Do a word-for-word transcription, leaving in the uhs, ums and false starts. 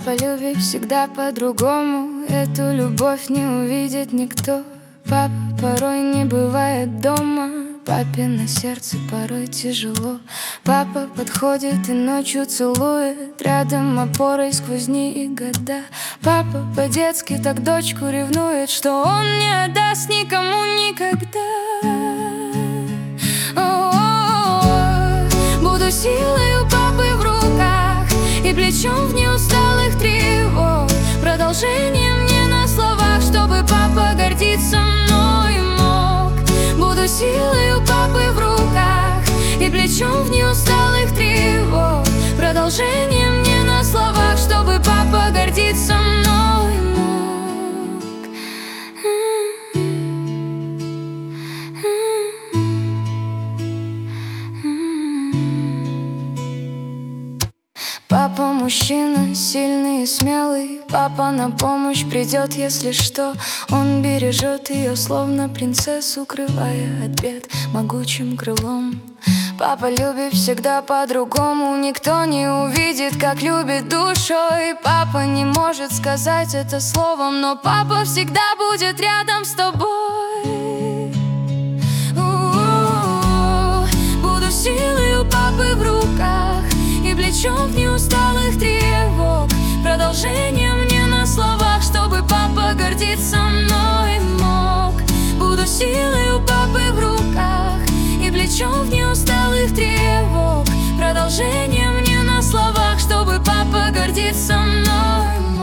Папа любит всегда по-другому, эту любовь не увидит никто. Папа порой не бывает дома, папино сердце порой тяжело. Папа подходит и ночью целует, рядом опорой сквозь дни и года. Папа по-детски так дочку ревнует, что он не отдаст никому никогда. О-о-о-о. Буду силой у папы в руках и плечом в неусталых тревог, продолжением не на словах, чтобы папа гордиться мной мог. Буду силой у папы в руках и плечом в неусталых тревог, продолжением не на словах, чтобы папа гордиться мной мог. Папа мужчина, сильный и смелый. Папа на помощь придет, если что. Он бережет ее, словно принцессу, укрывая от бед могучим крылом. Папа любит всегда по-другому, никто не увидит, как любит душой. Папа не может сказать это словом, но папа всегда будет рядом с тобой. У-у-у. Буду силой у папы в руках и плечом в неусталых тревог, продолжением не на словах, чтобы папа гордиться мной мог. Буду силой у папы в руках и плечом в неусталых тревог, продолжением не на словах, чтобы папа гордиться мной мог.